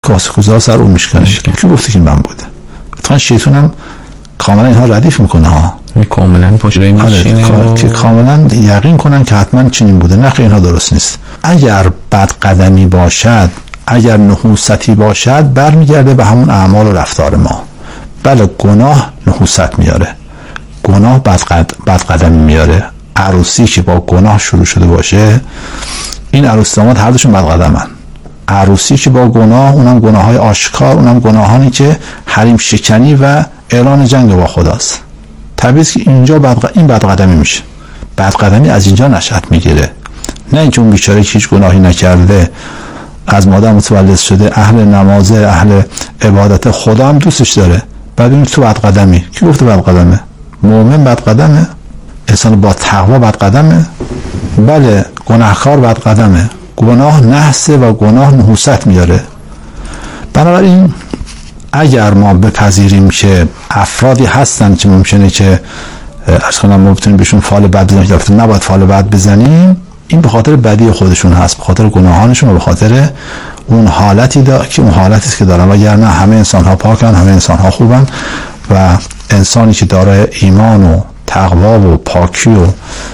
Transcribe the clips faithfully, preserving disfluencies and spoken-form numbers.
کاسه کوزه سر اون میشکنه. کی گفته که من بوده؟ اتفاقا شیطان هم کاملا اینها ردیف میکنه ها، کاملا پشت میشینه و... که کاملا یقین کنن که حتما چنین بوده. نه اینها درست نیست. اگر بد قدمی باشد، اگر نحوستی باشد، برمیگرده به همون اعمال و رفتار ما. بله گناه نحوست میاره، گناه بد, قد... بد قدمی میاره. عروسی که با گناه شروع شده باشه، این عروس داماد هر دوشون بد قدمن. عروسی که با گناه، اونم گناه های آشکار، اونم گناهانی که حریم شکنی و اعلان جنگ با خداست. طبیعی است که اینجا بد... این بد قدمی میشه. بد قدمی از اینجا نشأت میگیره، نه اینکه اون بیچاره که هیچ گناهی نکرده، از مادر متولد شده، اهل نمازه، اهل عبادت، خدا هم دوستش داره، بعد این تو بد قدمی. کی گفته بد قدمه؟ مؤمن بد قدمه؟ انسان با تقوا بد قدمه؟ بله گناهکار بد قدمه. گناه نحسه و گناه نحوست میاره. بنابراین اگر ما بپذیریم که افرادی هستن که ممکنه که از کنم ما بتونیم بهشون فال بد بزنیم، که دفعه نباید فال بد بزنیم، این به خاطر بدی خودشون هست، به خاطر گناهانشون و به خاطر اون حالتی دا که اون حالتی است که دارن. وگرنه همه انسان ها پاکن، همه انسان ها خوبن و انسانی که دارای ایمان و تقوا و پاکی و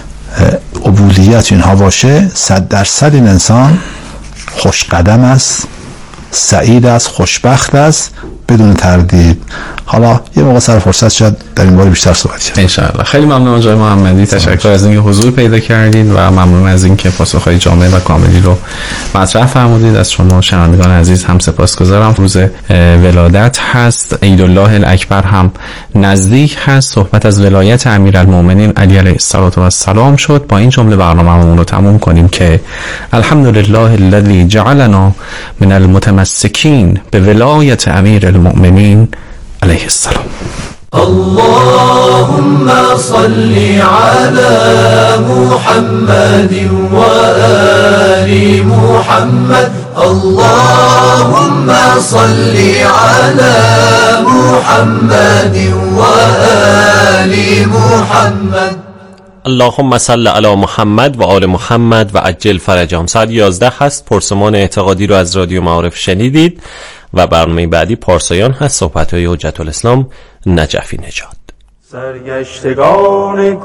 عبودیت اینها باشه، صد درصد این انسان خوش قدم است، سعید است، خوشبخت است بدون تردید. حالا یه موقع سر فرصت شد در این باره بیشتر صحبت کنیم ان شاء الله. خیلی ممنون آقای محمدی، تشکر از اینکه حضور پیدا کردید و ممنون از اینکه پاسخهای جامع و کاملی رو مطرح فرمودید. از شما شنوندگان عزیز هم سپاسگزارم. روز ولادت هست، عید الله الاکبر هم نزدیک هست. صحبت از ولایت امیرالمومنین علی علیه السلام شد. با این جمله برنامه‌مون رو تموم کنیم که الحمدلله الذی جعلنا من المتمسکین به ولایت امیرالمومنین علیه السلام. اللهم صل على محمد وآل محمد. اللهم صل على محمد وآل محمد. اللهم صل علی محمد و آل محمد و عجل فرجهم. ساعت یازده هست. پرسمان اعتقادی رو از رادیو معارف شنیدید و برنامه بعدی پارسایان هست، صحبت‌های حجت الاسلام نجفی نژاد. سرگشتگان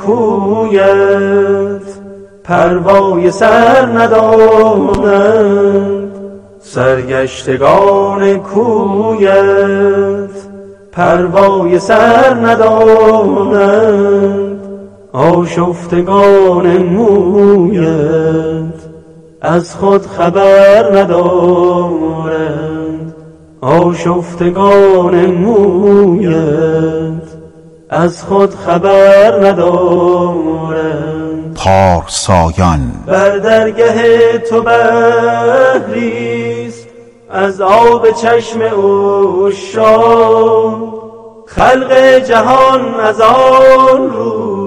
کویت پروای سر ندانند، سرگشتگان کویت پروای سر ندانند، آشفتگان مویت از خود خبر ندارند، آشفتگان مویت از خود خبر ندارند. پارسایان بر درگه تو بحریست از آب چشم عشاق، خلق جهان از آن رو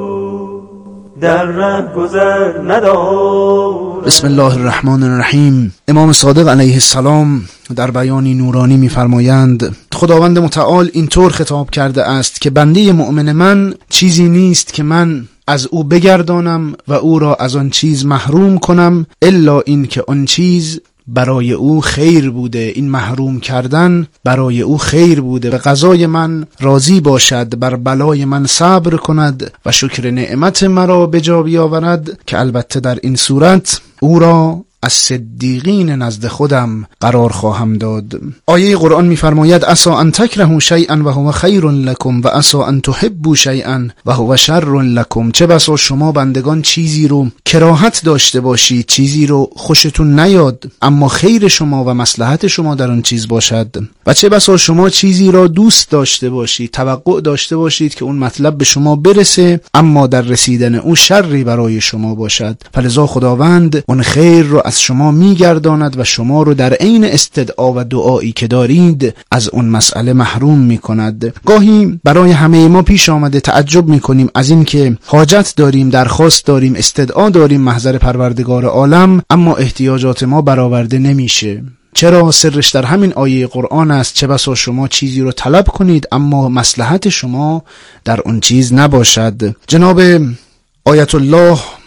در ره گذر ندارد. بسم الله الرحمن الرحیم. امام صادق علیه السلام در بیانی نورانی می‌فرمایند خداوند متعال اینطور خطاب کرده است که بنده مؤمن من چیزی نیست که من از او بگردانم و او را از آن چیز محروم کنم الا این که آن چیز برای او خیر بوده. این محروم کردن برای او خیر بوده. به قضای من راضی باشد، بر بلای من صبر کند و شکر نعمت مرا به جا بیاورد که البته در این صورت او را از صدیقین نزد خودم قرار خواهم داد. آیه قرآن می‌فرماید عسى ان تکرهوا شیئا و هو خیر لکم و عسى ان تحبوا شیئا و هو شر لکم. چه بسا شما بندگان چیزی رو کراهت داشته باشید، چیزی رو خوشتون نیاد، اما خیر شما و مصلحت شما در اون چیز باشد، و چه بسا شما چیزی را دوست داشته باشید، توقع داشته باشید که اون مطلب به شما برسه، اما در رسیدن اون شری برای شما باشد. فلذا خداوند اون خیر رو از شما میگرداند و شما رو در عین استدعا و دعایی که دارید از اون مسئله محروم میکند. گاهی برای همه ما پیش آمده تعجب میکنیم از این که حاجت داریم، درخواست داریم، استدعا داریم محضر پروردگار عالم، اما احتیاجات ما برآورده نمیشه. چرا؟ سرش در همین آیه قرآن است. چه بسا شما چیزی رو طلب کنید اما مصلحت شما در اون چیز نباشد. جناب آیت الله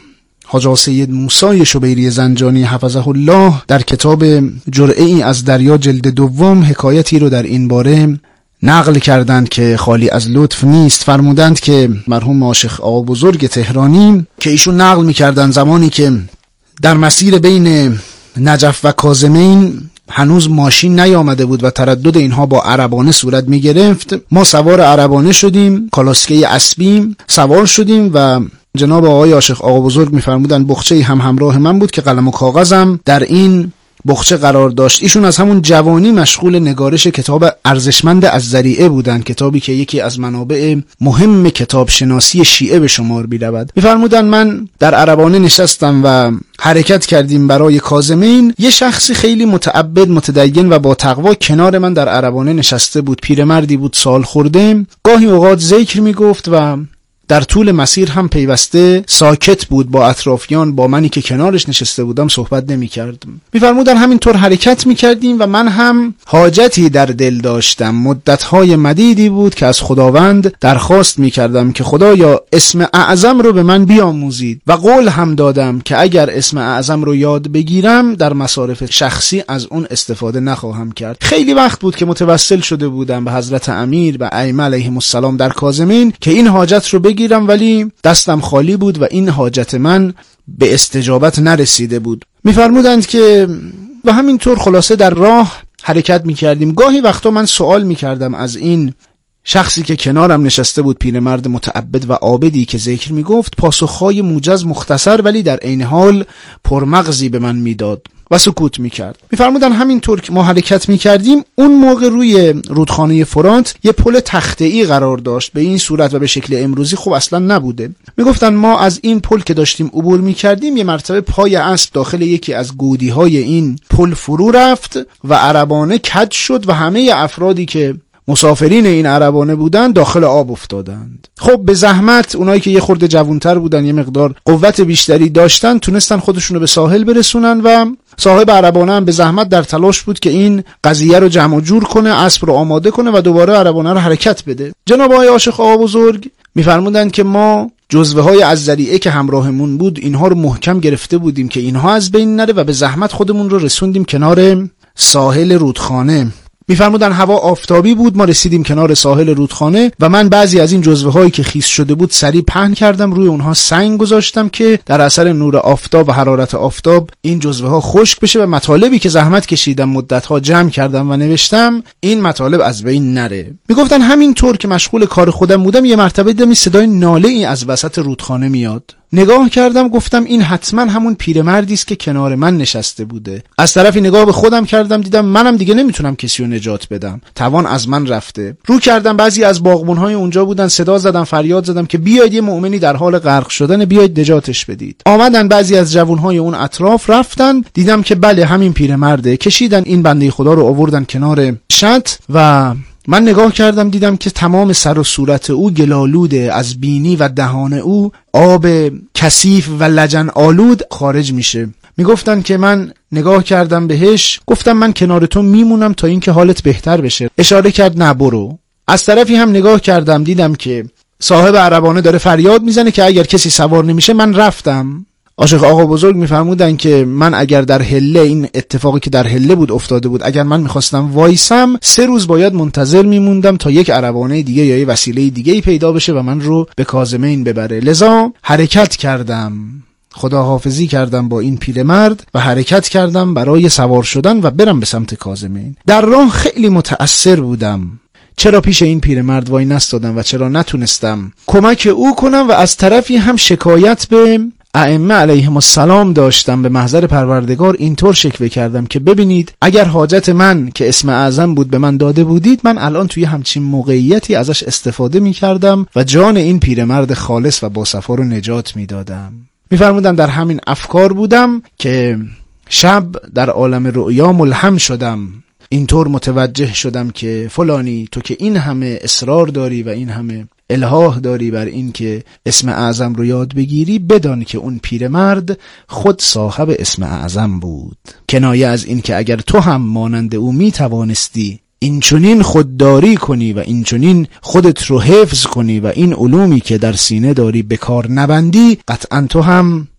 حاج سید موسی شبیری زنجانی حفظه الله در کتاب جرعه ای از دریا جلد دوم حکایتی رو در این باره نقل کردند که خالی از لطف نیست. فرمودند که مرحوم ماشیخ آقا بزرگ تهرانی که ایشون نقل می‌کردند زمانی که در مسیر بین نجف و کاظمین هنوز ماشین نیامده بود و تردد اینها با عربانه صورت می گرفت، ما سوار عربانه شدیم، کالاسکه اسبیم سوار شدیم و جناب آقای عاشق آقا بزرگ می‌فرمودند بخچه‌ای هم همراه من بود که قلم و کاغذم در این بخچه قرار داشت. ایشون از همون جوانی مشغول نگارش کتاب ارزشمند الذریعه بودند، کتابی که یکی از منابع مهم کتاب شناسی شیعه به شمار می‌رود. می‌فرمودند من در عربانه نشستم و حرکت کردیم برای کاظمین. یه شخصی خیلی متعبد، متدین و با تقوا کنار من در عربانه نشسته بود. پیرمردی بود سال خورده، گاهی اوقات ذکر میگفت و در طول مسیر هم پیوسته ساکت بود، با اطرافیان، با منی که کنارش نشسته بودم صحبت نمی کرد. می فرمودن همینطور حرکت می کردیم و من هم حاجتی در دل داشتم. مدتهای مدیدی بود که از خداوند درخواست می کردم که خدایا اسم اعظم رو به من بیاموزید و قول هم دادم که اگر اسم اعظم رو یاد بگیرم در مصارف شخصی از اون استفاده نخواهم کرد. خیلی وقت بود که متوسل شده بودم به حضرت امیر و ائمه علیهم السلام در کاظمین که این حاجت رو گیرم، ولی دستم خالی بود و این حاجت من به استجابت نرسیده بود. میفرمودند که و همینطور خلاصه در راه حرکت میکردیم. گاهی وقتا من سوال میکردم از این شخصی که کنارم نشسته بود، پیرمرد متعبد و عابدی که ذکر میگفت، پاسخهای موجز مختصر ولی در عین حال پرمغزی به من میداد و سکوت میکرد. میفرمودن همینطور که ما حرکت میکردیم اون موقع روی رودخانه فرات یه پل تخته‌ای قرار داشت، به این صورت و به شکل امروزی خوب اصلا نبوده. میگفتن ما از این پل که داشتیم عبور میکردیم یه مرتبه پای اسب داخل یکی از گودی‌های این پل فرو رفت و عربانه کج شد و همه افرادی که مسافرین این عربانه بودن داخل آب افتادند. خب به زحمت اونایی که یه خورده جوانتر بودن، یه مقدار قوت بیشتری داشتن، تونستن خودشونو به ساحل برسونن و صاحب عربانه هم به زحمت در تلاش بود که این قضیه رو جمع و جور کنه، اسب رو آماده کنه و دوباره عربانه رو حرکت بده. جناب آقای عاشق آقا بزرگ میفرمودند که ما جزوه های از ذریعه که همراهمون بود اینها رو محکم گرفته بودیم که اینها از بین نره و به زحمت خودمون رو رسوندیم کنار ساحل رودخانه. میفرمودن هوا آفتابی بود، ما رسیدیم کنار ساحل رودخانه و من بعضی از این جزوه هایی که خیس شده بود سریع پهن کردم، روی اونها سنگ گذاشتم که در اثر نور آفتاب و حرارت آفتاب این جزوه ها خشک بشه و مطالبی که زحمت کشیدم مدت ها جمع کردم و نوشتم این مطالب از بین نره. میگفتن همینطور که مشغول کار خودم بودم یه مرتبه دیدم صدای ناله ای از وسط رودخانه میاد. نگاه کردم، گفتم این حتما همون پیرمردی است که کنار من نشسته بوده. از طرفی نگاه به خودم کردم، دیدم منم دیگه نمیتونم کسی رو نجات بدم، توان از من رفته. رو کردم، بعضی از باغبون‌های اونجا بودن، صدا زدم، فریاد زدم که بیاید یه مؤمنی در حال غرق شدن، بیاید نجاتش بدید. آمدن بعضی از جوان‌های اون اطراف، رفتن، دیدم که بله همین پیرمرده. کشیدن این بنده خدا رو آوردن کنار شط و من نگاه کردم، دیدم که تمام سر و صورت او گلالوده، از بینی و دهان او آب کثیف و لجن آلود خارج میشه. میگفتن که من نگاه کردم بهش، گفتم من کنار تو میمونم تا اینکه حالت بهتر بشه. اشاره کرد نه برو. از طرفی هم نگاه کردم، دیدم که صاحب عربانه داره فریاد میزنه که اگر کسی سوار نمیشه. من رفتم. عاشق آقا بزرگ میفرمودن که من اگر در حله، این اتفاقی که در حله بود افتاده بود، اگر من میخواستم وایسم سه روز باید منتظر میموندم تا یک عربانه دیگه یا یک وسیله دیگه پیدا بشه و من رو به کاظمین ببره. لذا حرکت کردم، خداحافظی کردم با این پیرمرد و حرکت کردم برای سوار شدن و برم به سمت کاظمین. در راه خیلی متأثر بودم. چرا پیش این پیرمرد وای نستادم و چرا نتونستم کمک او کنم و از طرفی هم شکایت به ائمه علیهم السلام داشتم، به محضر پروردگار اینطور شکوه کردم که ببینید اگر حاجت من که اسم اعظم بود به من داده بودید، من الان توی همچین موقعیتی ازش استفاده می کردم و جان این پیرمرد خالص و باصفا رو نجات می دادم. می فرمودن در همین افکار بودم که شب در عالم رؤیا ملهم شدم. اینطور متوجه شدم که فلانی تو که این همه اصرار داری و این همه الحاح داری بر این که اسم اعظم رو یاد بگیری، بدان که اون پیرمرد خود صاحب اسم اعظم بود. کنایه از این که اگر تو هم مانند او می توانستی این چنین خودداری کنی و این چنین خودت رو حفظ کنی و این علومی که در سینه داری به کار نبندی، قطعا تو هم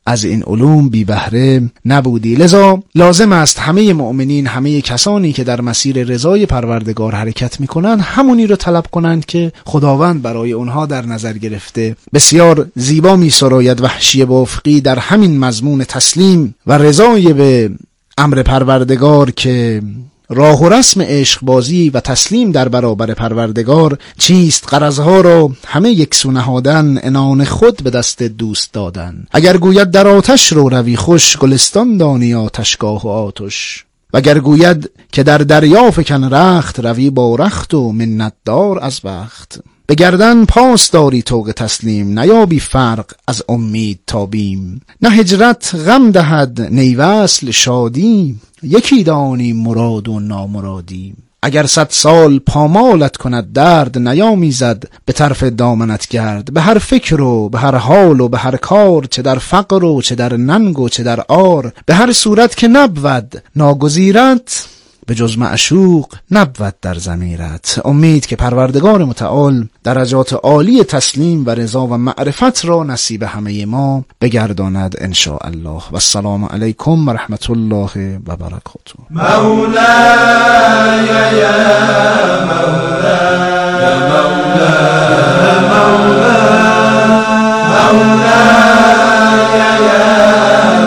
از این علوم بی بهره نبودی. لذا لازم است همه مؤمنین، همه کسانی که در مسیر رضای پروردگار حرکت میکنند همونی رو طلب کنند که خداوند برای اونها در نظر گرفته. بسیار زیبا می‌سراید وحشی بافقی در همین مضمون تسلیم و رضای به امر پروردگار که راه و رسم عشق بازی و تسلیم در برابر پروردگار چیست؟ غرضها را همه یکسو نهادن، عنان خود به دست دوست دادن. اگر گوید در آتش رو روی خوش، گلستان دانی آتشگاه و آتش. وگر گوید که در دریا فکن رخت، روی با رخت و منت دار از بخت. به گردن پاس داری طوق تسلیم، نیابی فرق از امید تا بیم. نه هجرت غم دهد نی وصل شادی، یکی دانی مراد و نامرادی. اگر صد سال پامالت کند درد، نیامیزد به طرف دامنت گرد. به هر فکر و به هر حال و به هر کار، چه در فقر و چه در ننگ و چه در عار. به هر صورت که نبود ناگزیرت، به جز معشوق نبود در ضمیرت. امید که پروردگار متعال درجات عالی تسلیم و رضا و معرفت را نصیب همه ما بگرداند ان شاء الله. و السلام علیکم و رحمت الله و برکاته. مولاي يا مولاي يا مولاي مولاي يا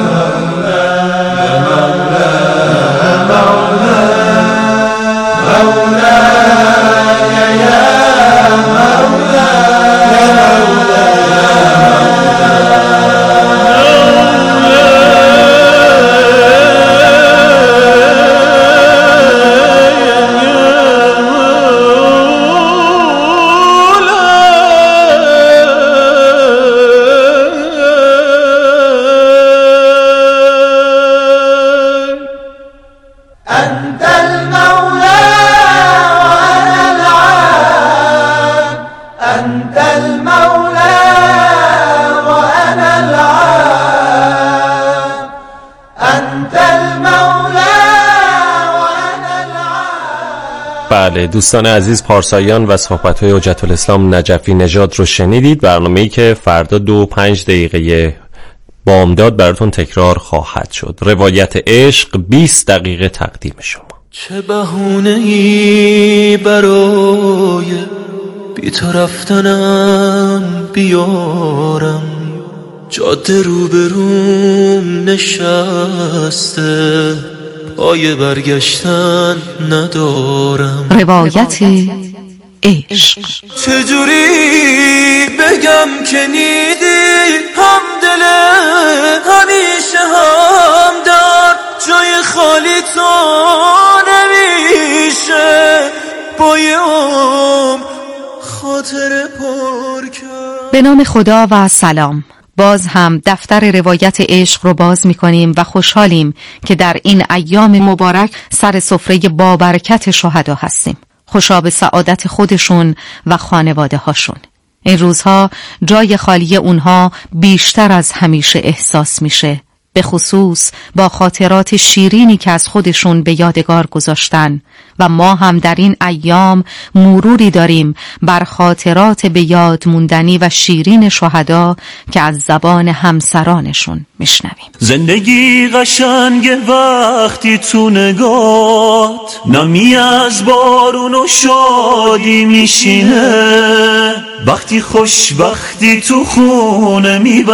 بله دوستان عزیز، پارسایان و صحبت‌های حجت الاسلام نجفی نژاد رو شنیدید. برنامه‌ای که فردا دو و پنج دقیقه بامداد براتون تکرار خواهد شد. روایت عشق بیست دقیقه تقدیم شما. چه بهونه‌ای برای بی تو رفتنم بیارم، جاده روبروم نشسته، پای برگشتن ندارم. روایت عشق. چجوری بگم که نیدی هم دل همیشه هم در جای خالی تو نمیشه، بایم خاطر پر کرد. به نام خدا و سلام. باز هم دفتر روایت عشق رو باز می کنیم و خوشحالیم که در این ایام مبارک سر سفره بابرکت شهدا هستیم. خوشا به سعادت خودشون و خانواده هاشون. این روزها جای خالی اونها بیشتر از همیشه احساس میشه، به خصوص با خاطرات شیرینی که از خودشون به یادگار گذاشتن و ما هم در این ایام مروری داریم بر خاطرات به یاد موندنی و شیرین شهدا که از زبان همسرانشون میشنویم. زندگی قشنگه وقتی تو نگات نمی از بارون و شادی میشینه، وقتی خوشبختی تو خونه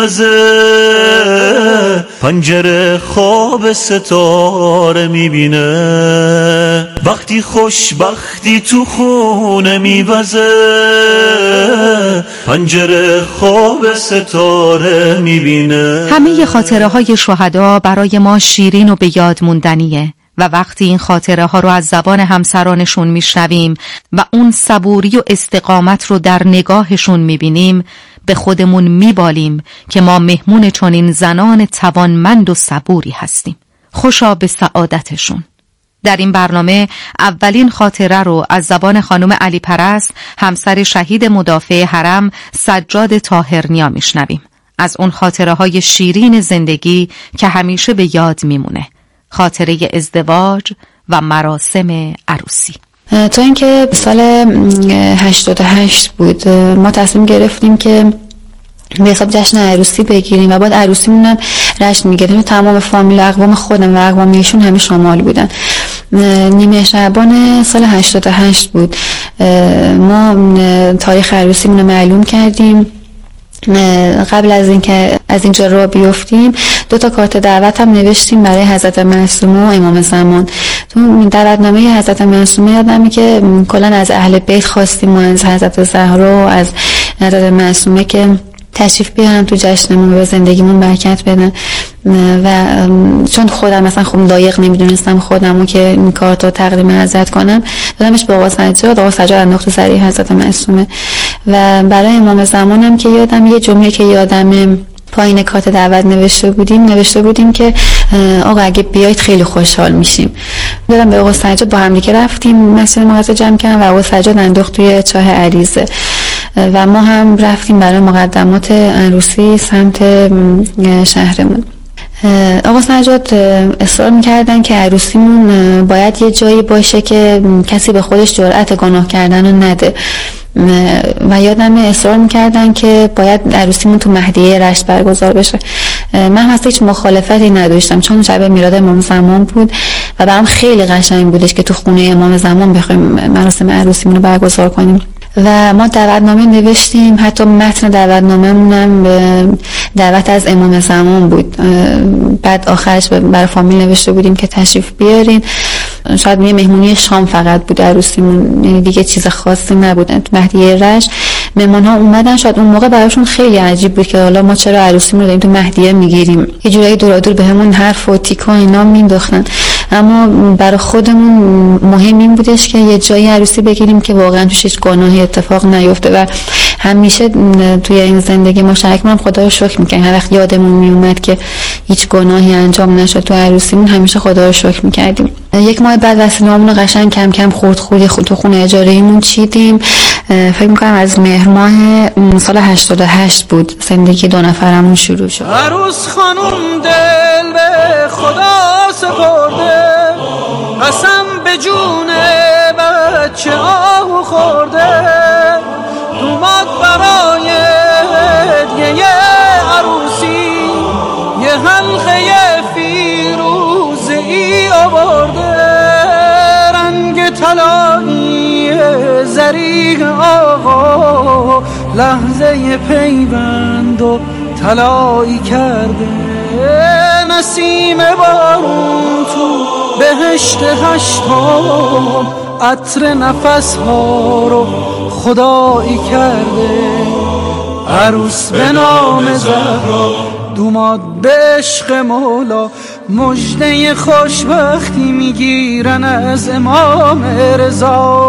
میوزه، پنجره خواب ستاره میبینه. وقتی خوشبختی تو خونه میوزه، پنجره خواب ستاره میبینه. همه خاطره های شهدا برای ما شیرین و به یاد موندنیه و وقتی این خاطره ها رو از زبان همسرانشون میشنویم و اون صبوری و استقامت رو در نگاهشون میبینیم، به خودمون میبالیم که ما مهمون چنین زنان توانمند و صبوری هستیم. خوشا به سعادتشون. در این برنامه اولین خاطره رو از زبان خانم علی پرست، همسر شهید مدافع حرم سجاد طاهرنیا میشنویم. از اون خاطره های شیرین زندگی که همیشه به یاد میمونه. خاطره ازدواج و مراسم عروسی. تا اینکه سال هشتاد و هشت بود ما تصمیم گرفتیم که به حساب جشن عروسی بگیریم و بعد عروسیمون رشن میگیریم. تمام فامیل اقوام خودم و اقوام ایشون همه شمال بودن. نیمه شعبان سال هشتاد و هشت بود. ما تاریخ عروسیمون رو معلوم کردیم. قبل از اینکه از اینجا راه بیفتیم دو تا کارت دعوت هم نوشتیم برای حضرت معصومه و امام زمان. تو دعوتنامه حضرت معصومه یادمه که کلا از اهل بیت خواستیم و از حضرت زهرا و از حضرت معصومه که تشریف بیارن تو جشنمون و زندگیمون برکت بدن. و چون خودم مثلا خب لایق نمیدونستم خودمو که این کارتو تقدیم حضرت کنم، دادمش به آقا سجاد. آقا سجاد انداخت سری حضرت معصومه. و برای امام زمانم که یادم یه جمله که یادم پایین کارت دعوت نوشته بودیم نوشته بودیم که آقا اگه بیایید خیلی خوشحال میشیم. دادم به آقا سجاد، با هم دیگه رفتیم مسجد مغازه جمع کردن و آقا سجاد انداخت توی چاه عریضه و ما هم رفتیم برای مقدمات عروسی سمت شهرمون. آقا سجاد اصرار میکردن که عروسیمون باید یه جایی باشه که کسی به خودش جرأت گناه کردن رو نده و یادم اصرار میکردن که باید عروسیمون تو مهدیه رشت برگزار بشه. من اصلا هیچ مخالفتی نداشتم چون شب میلاد امام زمان بود و برام خیلی قشنگ بودش که تو خونه امام زمان بخوایم مراسم عروسیمون رو برگزار کنیم. و ما دعوتنامه نوشتیم، حتی متن دعوتنامه‌مون هم دعوت از امام زمان بود. بعد آخرش برای فامیل نوشته بودیم که تشریف بیارین. شاید یه مهمونی شام فقط بود عروسیمون، یعنی دیگه چیز خاصی نبود. مهدیه رشت مهمان‌ها اومدن، شاید اون موقع براشون خیلی عجیب بود که حالا ما چرا عروسیمون رو داریم تو مهدیه میگیریم. یه جورایی دورا دور بهمون حرف و تیکا اینا مینداختن، اما برای خودمون مهم این بودش که یه جایی عروسی بگیریم که واقعا توش هیچ گناهی اتفاق نیفته. و همیشه توی این زندگی مشترک من خدا رو شکر میکنم هر وقت یادمون میومد که هیچ گناهی انجام نشد تو عروسیمون همیشه خدا رو شکر میکردیم. یک ماه بعد وسیله‌مون رو قشنگ کم کم خورد خوردی خود تو خونه اجاره‌ایمون چیدیم. فکر میکنم از مهر ماه سال هشتاد و هشت بود زندگی دو نفرمون شروع شد. عروس خانم دل به خدا سپرده، قسم به جون بچه آهو خورده، دوماد برای هدیه عروسی یه حلقه فیروزه‌ای آورده، رنگ طلایی زرین آقا لحظه پیوند و طلایی کرده، نسیم بارون تو بهشت هشتم عطر نفس ها رو خدایی کرده، عروس به نام زهرا دوماد به عشق مولا، مژده خوشبختی میگیرن از امام رضا.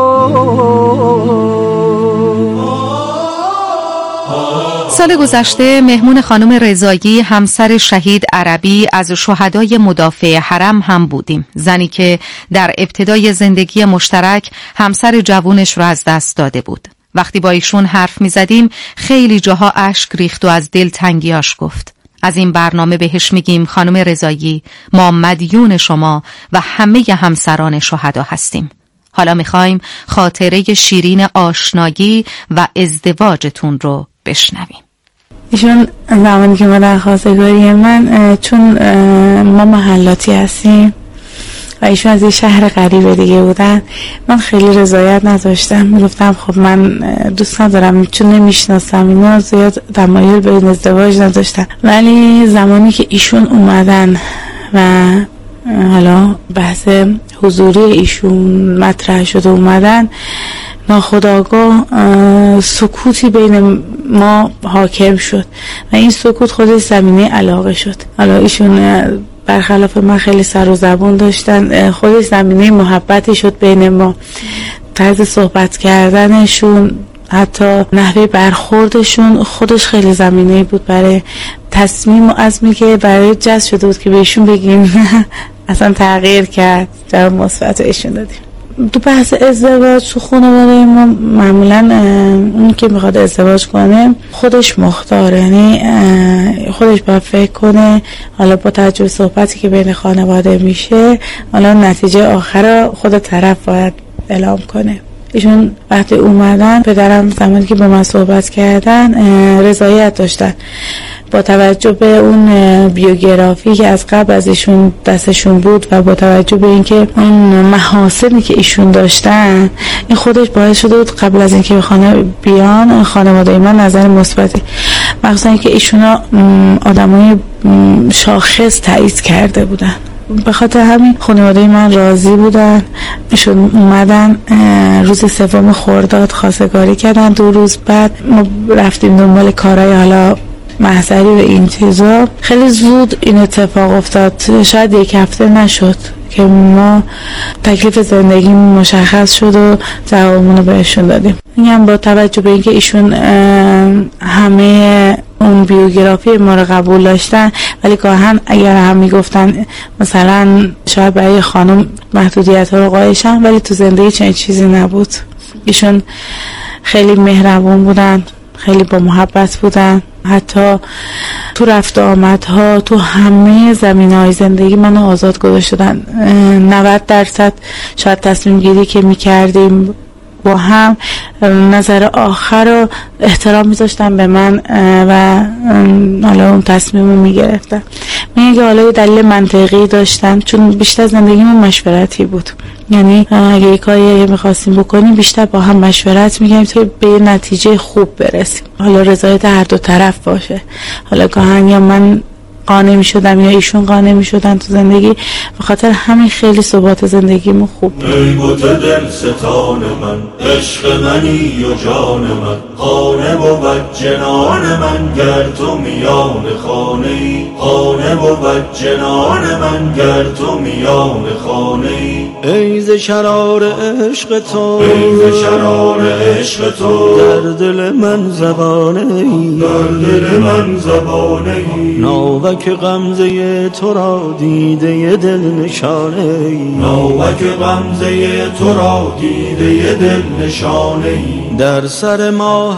سال گذشته مهمون خانم رضایی همسر شهید عربی از شهدای مدافع حرم هم بودیم، زنی که در ابتدای زندگی مشترک همسر جوونش رو از دست داده بود. وقتی با ایشون حرف می زدیم خیلی جاها اشک ریخت و از دل تنگیاش گفت. از این برنامه بهش میگیم خانم رضایی ما مدیون شما و همه همسران شهدا هستیم. حالا میخوایم خاطره شیرین آشنایی و ازدواجتون رو بشنویم. ایشون زمانی که ما در خواستگاری من، چون ما محلاتی هستیم و ایشون از یه شهر غریب دیگه بودن، من خیلی رضایت نداشتم. میگفتم خب من دوست ندارم چون نمیشناسم اینا، زیاد تمایل به ازدواج نداشتم. ولی زمانی که ایشون اومدن و حالا بحث حضوری ایشون مطرح شد و اومدن، ناخودآگاه سکوتی بین ما حاکم شد و این سکوت خودش زمینه علاقه شد. حالا ایشون برخلاف من خیلی سر و زبون داشتن، خودش زمینه محبتی شد بین ما. طرز صحبت کردنشون، حتی نحوه برخوردشون خودش خیلی زمینه بود برای تصمیم و عزمی که برای جذب شده بود که بهشون بگیم اصلا تغییر کرد، جواب مثبت ایشون دادیم. تو بحث ازدواج تو خانواده ما معمولا اون که میخواد ازدواج کنه خودش مختاره، یعنی خودش باید فکر کنه، حالا با توجه به صحبتی که بین خانواده میشه حالا نتیجه آخر خود طرف باید اعلام کنه. ایشون وقتی اومدن پدرم زمانی که با من صحبت کردن رضایت داشتن با توجه به اون بیوگرافی که از قبل از ایشون دستشون بود و با توجه به اینکه اون محاسنی که ایشون داشتن این خودش باعث شده بود قبل از اینکه به خانه بیان خانواده من نظر مثبتی مخصوصا اینکه ایشونا آدمای شاخص تایید کرده بودن. به خاطر همین خانواده من راضی بودن. ایشون اومدن روز سوم خرداد خواستگاری کردن. دو روز بعد ما رفتیم دنبال کارهای حالا محضری و این چیزا. خیلی زود این اتفاق افتاد، شاید یک هفته نشد که ما تکلیف زندگی مشخص شد و جوابمون رو بهشون دادیم. میگم با توجه به اینکه ایشون همه اون بیوگرافی ما رو قبول داشتن ولی گاهن اگر هم میگفتن مثلا شاید برای خانم محدودیت ها رو قایشن ولی تو زندگی چنین چیزی نبود. ایشون خیلی مهربون بودن، خیلی با محبت بودن، حتی تو رفت آمدها تو همه زمینه‌های زندگی منو آزاد گذاشتن. نود درصد شاید تصمیم گیری که میکردیم با هم نظر آخر رو احترام میذاشتن به من و حالا اون تصمیم رو میگرفتن. میگه حالا دلیل منطقی داشتن چون بیشتر زندگیمون مشورتی بود، یعنی اگه یک کاری میخواستیم بکنیم بیشتر با هم مشورت میکنیم تا به نتیجه خوب برسیم، حالا رضایت هر دو طرف باشه. حالا گاهن یا من قانع میشدم یا ایشون قانع میشدن تو زندگی، به خاطر همین خیلی ثبات زندگیمون خوب. ای بوت دل ستان من، عشق منی و جان من، خانه بود جنان من گر تو میان خانه ای، خانه بود جنان من گر تو میان خانه ای. ای ز شرار عشق تو، ای ز شرار عشق تو، در دل من زبانه ای، در دل من زبانه ای. ناوک غمزه تو را دیده دل نشانه ای، ناوک غمزه تو را دیده دل نشانه ای. در سر ما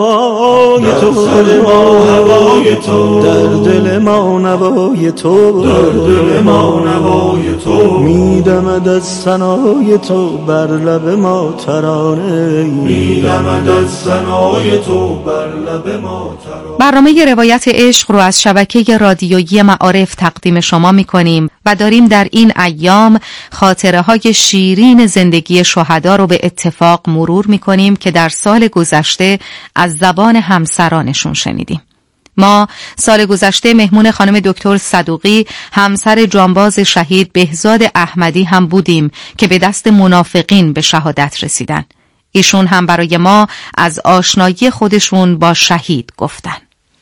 هوای تو، در سر ما هوای تو، در دل ما نوای تو، در دل ما نوای تو. میدمد از ثنای تو بر لب ما ترانه ای، میدمد از ثنای تو بر لب ما ترانه. برنامه روایت عشق رو از شبکه رادیویی معارف تقدیم شما می‌کنیم و داریم در این ایام خاطره های شیرین زندگی شهدا رو به اتفاق مرور می‌کنیم که در سال گذشته از زبان همسرانشون شنیدیم. ما سال گذشته مهمون خانم دکتر صدوقی همسر جانباز شهید بهزاد احمدی هم بودیم که به دست منافقین به شهادت رسیدن. ایشون هم برای ما از آشنایی خودشون با شهید گفتن.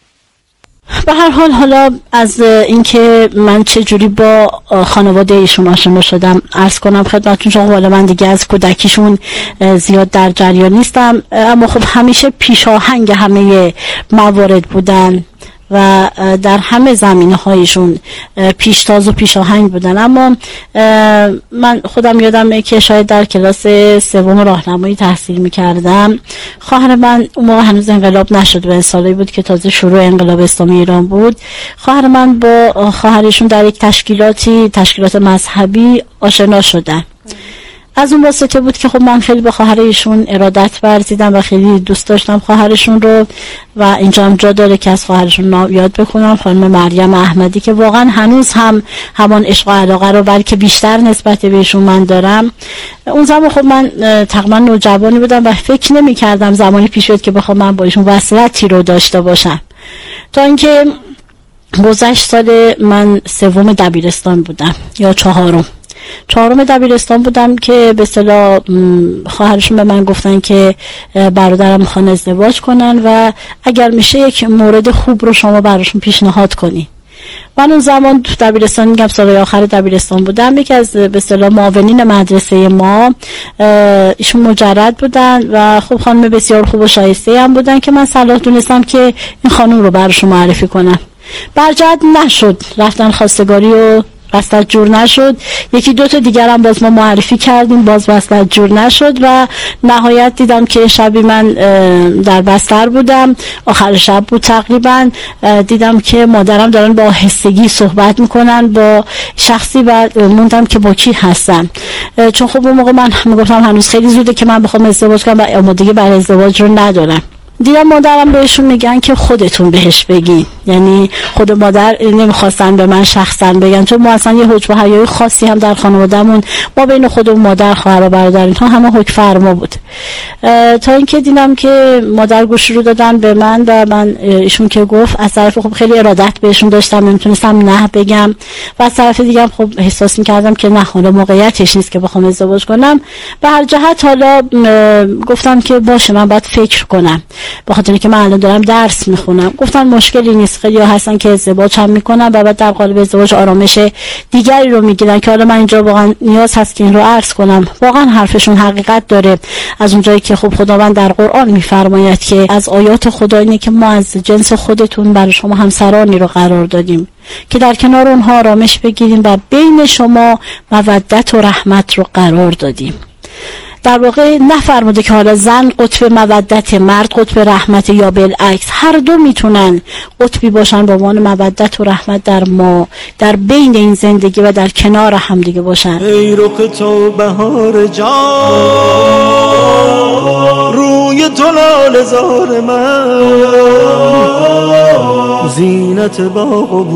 به هر حال حالا از اینکه من چه جوری با خانواده ایشون آشنا شدم عرض کنم خدمتتون، چون حالا من دیگه از کودکیشون زیاد در جریان نیستم، اما خب همیشه پیشاهنگ همه موارد بودن و در همه زمینه‌هایشون پیشتاز و پیشاهنگ بودن. اما من خودم یادمه که شاید در کلاس سوم راهنمایی تحصیل می‌کردم، خواهر من اون موقع هنوز انقلاب نشده و سالی بود که تازه شروع انقلاب اسلامی ایران بود. خواهر من با خواهرشون در یک تشکیلاتی تشکیلات مذهبی آشنا شدن. از اون واسطه بود که خب من خیلی به خواهرشون ارادت ورزیدم و خیلی دوست داشتم خواهرشون رو و اینجا هم جا داره که از خواهرشون یاد بکنم، خانم مریم احمدی که واقعا هنوز هم همان عشق و علاقه رو بلکه بیشتر نسبت بهشون من دارم. اون زمان خب من تقریبا نوجوانی بودم و فکر نمی کردم زمانی پیش بیاد که بخوام من با ایشون وصلتی رو داشته باشم، تا اینکه گذشت سال من سوم دبیرستان بودم یا چهارم چهارم دبیرستان بودم که به اصطلاح خواهرشون به من گفتن که برادرم میخوان ازدواج کنن و اگر میشه یک مورد خوب رو شما براشون پیشنهاد کنی. من اون زمان تو دبیرستان، میگم سال آخر دبیرستان بودم، یکی از به اصطلاح معاونین مدرسه ما ایشون مجرد بودن و خب خانم بسیار خوب و شایسته هم بودن که من صلاح دونستم که این خانم رو براشون معرفی کنم. برجت نشد، رفتن خواستگاری و وصلت جور نشد. یکی دو تا دیگر هم باز ما معرفی کردیم، باز وصلت جور نشد و نهایت دیدم که شبی من در بستر بودم، آخر شب بود تقریبا، دیدم که مادرم دارن با آهستگی صحبت میکنن با شخصی و موندم که با کی هستن، چون خب اون موقع من میگفتم هنوز خیلی زوده که من بخوام ازدواج کنم و آمادگی برای ازدواج رو ندارم. دیدم مادرم بهشون میگن که خودتون بهش بگین، یعنی خود مادر نمیخواستن به من شخصا بگن، چون ما اصلا یه حکم و حیای خاصی هم در خانوادهمون ما بین خود و مادر، خواهر و برادر اینها همه حکم فرما بود. تا اینکه دیدم که مادر گوش رو دادن به من و من ایشون که گفت از طرف خب خیلی ارادت بهشون داشتم، نمیتونستم نه بگم و از طرف دیگه خب احساس میکردم که نه حالا موقعیتش نیست که بخوام ازدواج کنم. به هر جهت حالا گفتم که باشه من باید فکر کنم، به خاطر اینکه من الان دارم درس میخونم. گفتن مشکلی نیست، خیلی هستن که ازدواج هم میکنن و بعد در قالب ازدواج آرامش دیگری رو میگیرن که حالا من اینجا واقعا نیاز هست که این رو عرض کنم. واقعا حرفشون حقیقت داره، از اونجایی که خب خداوند در قرآن میفرماید که از آیات خدا اینه که ما از جنس خودتون برای شما همسرانی رو قرار دادیم که در کنار اونها آرامش بگیریم و بین شما مودت و رحمت رو قرار دادیم. در واقع نفرموده که حالا زن قطب مودت، مرد قطب رحمت یا بالعکس، هر دو میتونن قطبی باشن با عنوان مودت و رحمت در ما، در بین این زندگی و در کنار هم دیگه باشن. ای رخ تو بهار جان، روی تو لاله زار من، زینت باغ و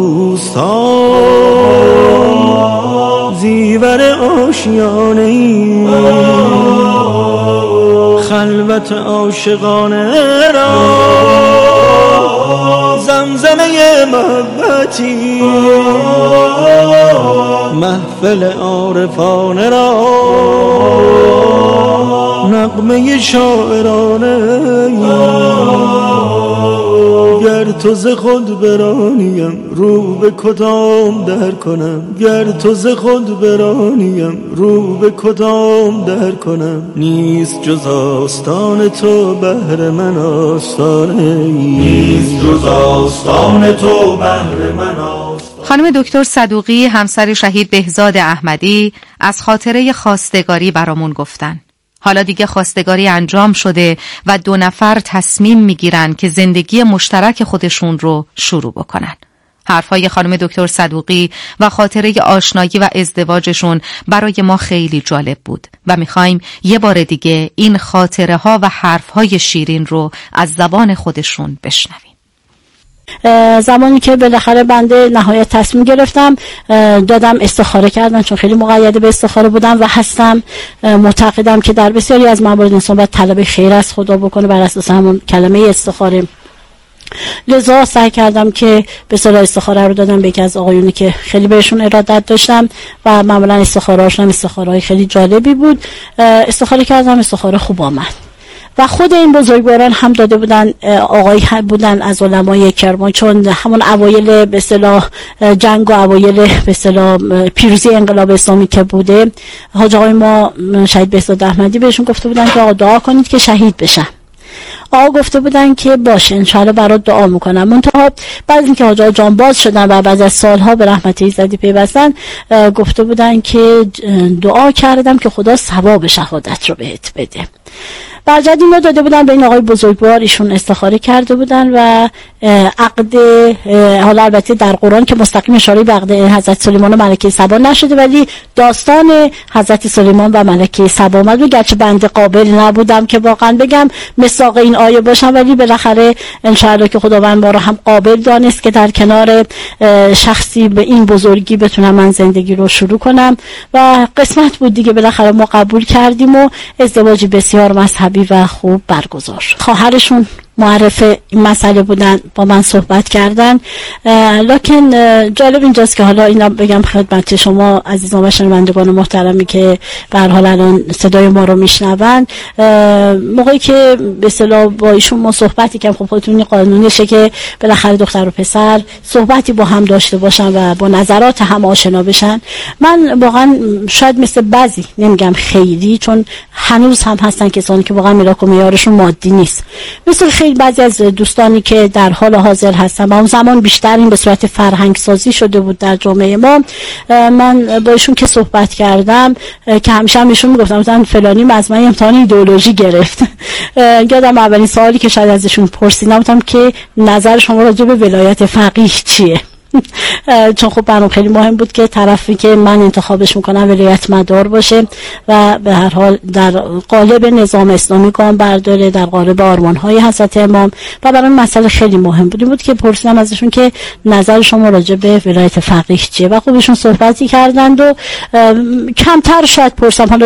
بوستان، زیور آشیانه ای، خلوت عاشقانه را، زمزمه محبتی، محفل عارفانه را، نغمه شاعرانه، گر تو ز خود برانیم رو به کدام در کنم، گر تو ز خود برانیم رو به کدام در کنم، نیست جز آستان تو بهر من آستانه، نیست جز آستان تو بهر من آستانه. خانم دکتر صدوقی همسر شهید بهزاد احمدی از خاطره خواستگاری برامون گفتن. حالا دیگه خواستگاری انجام شده و دو نفر تصمیم میگیرن که زندگی مشترک خودشون رو شروع بکنن. حرفای خانم دکتر صدوقی و خاطره آشنایی و ازدواجشون برای ما خیلی جالب بود و میخوایم یه بار دیگه این خاطره ها و حرفهای شیرین رو از زبان خودشون بشنویم. زمانی که بالاخره بنده نهایت تصمیم گرفتم، دادم استخاره کردن، چون خیلی مقید به استخاره بودم و هستم معتقدم که در بسیاری از موارد انسان باید طلب خیر از خدا بکنه بر اساس همون کلمه استخاره. لذا سعی کردم که به اصطلاح استخاره رو دادم به یکی از آقایونی که خیلی بهشون ارادت داشتم و معمولا استخاره هاشون استخاره خیلی جالبی بود. استخاره کردم، استخاره خوب آمد و خود این بزرگواران هم داده بودن، آقایی بودن از علمای کرمان، چون همون اوایل به اصطلاح جنگ و اوایل به اصطلاح پیروزی انقلاب اسلامی که بوده، حاج آقای ما شهید بهزاد احمدی بهشون گفته بودن که آقا دعا کنید که شهید بشن. آقا گفته بودن که باشه انشاءالله برات دعا میکنم. منتها بعد اینکه حاج آقا جان باز شدن و بعد از سالها به رحمت ایزدی پیوستن، گفته بودن که دعا کردم که خدا ثواب شهادت رو بهت بده. برجد این رو داده بودن به این آقای بزرگوار، ایشون استخاره کرده بودن و عقد، حالا البته در قرآن که مستقیم اشاره به عقد حضرت سلیمان و ملکه سبا نشده، ولی داستان حضرت سلیمان و ملکه سبا آمد. گرچه بنده قابل نبودم که واقعا بگم مصداق این آیه باشم، ولی بالاخره انشاءالله که خداوند ما رو هم قابل دانست که در کنار شخصی به این بزرگی بتونم من زندگی رو شروع کنم و قسمت بود دیگه. بالاخره ما قبول کردیم و ازدواجی بسیار مذهبی و خوب برگزار شد. خواهرشون معرف این مسئله بودن، با من صحبت کردن. لکن جالب اینجاست که حالا اینا بگم خدمت شما عزیزان و شنوندگان محترمی که به هر حال الان صدای ما رو میشنون، موقعی که به اصطلاح با ایشون ما صحبتی کردم، خب خودتون قانونیشه که بالاخره دختر و پسر صحبتی با هم داشته باشن و با نظرات هم آشنا بشن. من واقعا شاید مثل بعضی، نمیگم خیلی، چون هنوز هم هستن کسانی که واقعا ملاک و معیارشون مادی نیست، مثل خیلی بعضی از دوستانی که در حال حاضر هستن و اون زمان بیشتر این به صورت فرهنگ سازی شده بود در جامعه ما، من با ایشون که صحبت کردم که همیشه هم ایشون میگفتم مثلا فلانی از من امتحان ایدئولوژی گرفت. یادم اولین سوالی که شاید ازشون پرسیدم بودم که نظر شما راجع به ولایت فقیه چیه؟ چون خب برام خیلی مهم بود که طرفی که من انتخابش میکنم ولایت مدار باشه و به هر حال در قالب نظام اسلامی گام برداره، در قالب آرمان‌های حضرت امام، و برام مسئله خیلی مهم بود بود که پرسیدم ازشون که نظر شما راجع به ولایت فقیه چیه و خب ایشون صحبتی کردند و کمتر شاید پرسم حالا